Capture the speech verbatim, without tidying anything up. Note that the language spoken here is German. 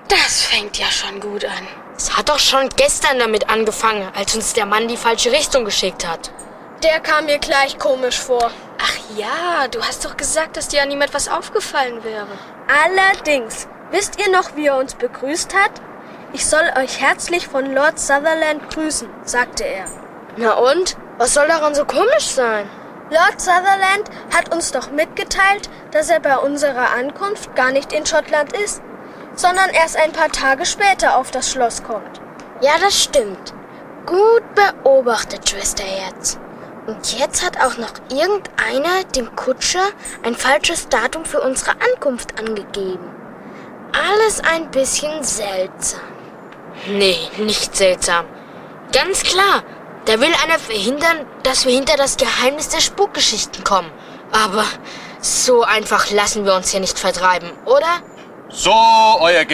Das fängt ja schon gut an. Es hat doch schon gestern damit angefangen, als uns der Mann die falsche Richtung geschickt hat. Der kam mir gleich komisch vor. Ach ja, du hast doch gesagt, dass dir an ihm etwas aufgefallen wäre. Allerdings, wisst ihr noch, wie er uns begrüßt hat? Ich soll euch herzlich von Lord Sutherland grüßen, sagte er. Na und? Was soll daran so komisch sein? Lord Sutherland hat uns doch mitgeteilt, dass er bei unserer Ankunft gar nicht in Schottland ist, sondern erst ein paar Tage später auf das Schloss kommt. Ja, das stimmt. Gut beobachtet, Schwesterherz. Und jetzt hat auch noch irgendeiner dem Kutscher ein falsches Datum für unsere Ankunft angegeben. Alles ein bisschen seltsam. Nee, nicht seltsam. Ganz klar, da will einer verhindern, dass wir hinter das Geheimnis der Spukgeschichten kommen. Aber so einfach lassen wir uns hier nicht vertreiben, oder? So, euer